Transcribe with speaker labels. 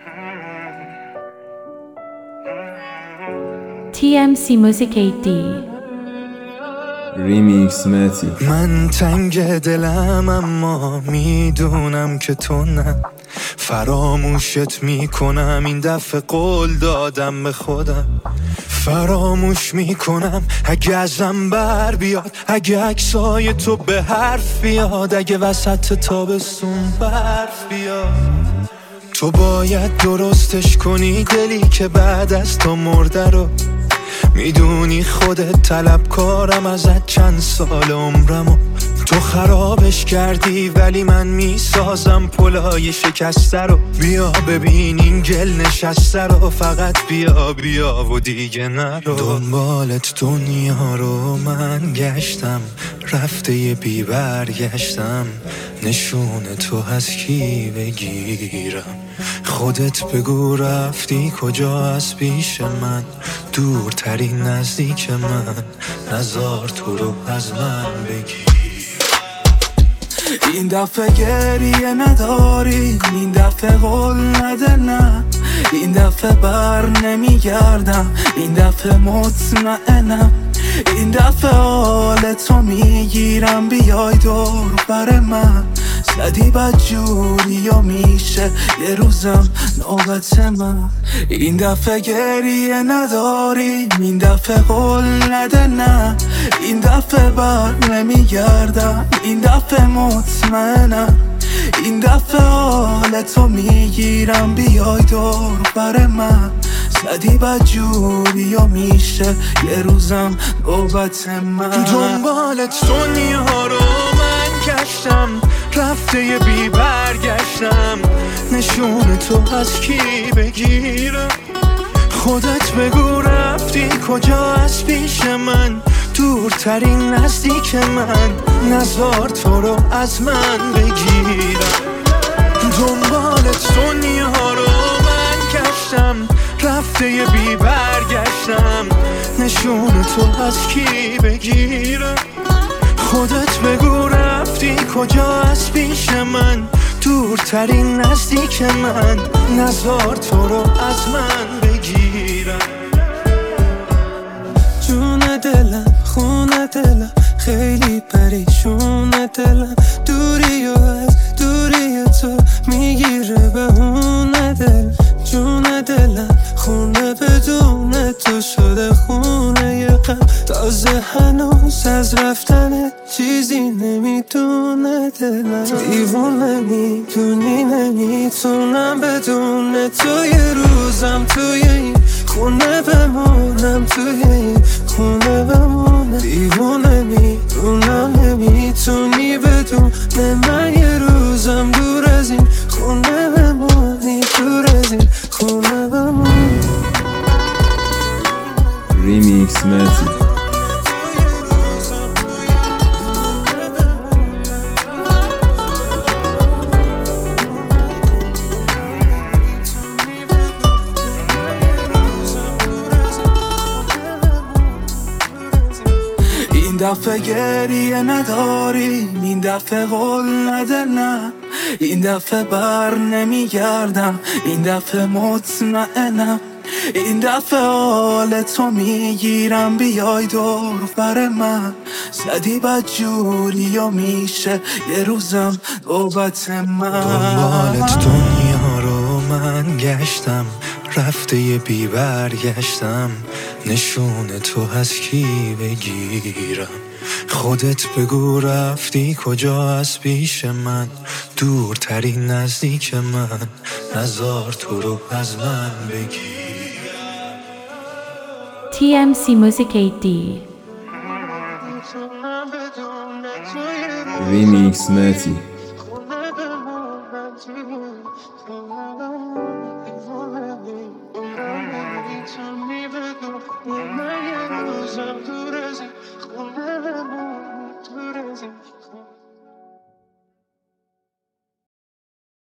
Speaker 1: TMC Music 8D
Speaker 2: ریمیکس متی.
Speaker 3: من تنگ دلم اما میدونم که تو نه، فراموشت میکنم این دفعه قول دادم به خودم. فراموش میکنم اگه ازم بر بیاد، اگه عکسای تو به حرف بیاد، اگه وسط تابستون برف بیاد. تو باید درستش کنی دلی که بعد از تو مرده رو. میدونی خودت طلبکارم ازت چند سال عمرمو. تو خرابش کردی ولی من میسازم پلای شکسته رو. بیا ببین این گل نشسته رو، فقط بیا و دیگه نرو. دنبالت دنیا رو من گشتم، رفته یه بی برگشتم. نشون تو از کی بگیرم؟ خودت بگو رفتی کجا از پیش من؟ دورترین نزدیک من، نزار تو رو از من بگیر. این دفعه گریه نداری، این دفعه قول نده نه، این دفعه بر نمیگردم، این دفعه مطمئنم، این دفعه حال تو میگیرم. بیای دور بر من زدی بدجوری و میشه یه روزم نوبت من. این دفعه گریه نداری، این دفعه قول نده نه، این دفعه بر نمیگردم، این دفعه مطمئنم، این دفعه حال تو میگیرم. بیای دور بر من زدی بدجوری و میشه یه روزم نوبت من. دنبالت دنیا رو من گشتم، رفته یه بی برگشتم. نشون تو از کی بگیرم؟ خودت بگو رفتی کجا از پیش من؟ دورترین نزدیک من، نزار تو رو از من بگیرم. دنبالت دنیا رو من گشتم، رفته یه بی برگشتم. نشون تو از کی بگیرم؟ خودت بگو رفتی کجا از پیش من؟ دورترین نزدیک من، نزار تو رو از من بگیرم.
Speaker 4: جون دلم خونه دلم خیلی پریشون دلم، دوری و از دوری تو میگیره به اون دل. جون دلم خونه بدون تو شده خونه یه غم، تازه هنوز از رفتن چیزی نمیدونه دلم. دیوونه میدونی نمیتونم بدون تو یه روزم توی این خونه بمونم، توی این خونه بمونم. دیوونه میدونم نمیتونی بدون من یه روزم دور از این خونه بمونی، دور از این خونه بمونی.
Speaker 2: ریمیکس متی.
Speaker 3: این دفعه گریه نداری، این دفعه قول نده نه، این دفعه بر نمیگردم، این دفعه مطمئنم، این دفعه حال تو میگیرم. بیای دور بر من زدی بدجوری و میشه یه روزم نوبت من. دنبالت دنیا رو من گشتم، رفته یه بی برگشتم. نشون تو از کی بگیرم؟ خودت بگو رفتی کجا از پیش من؟ دورترین نزدیک من، نزار تو رو از من بگیر.
Speaker 1: TMC Music 8D
Speaker 2: ریمیکس متی.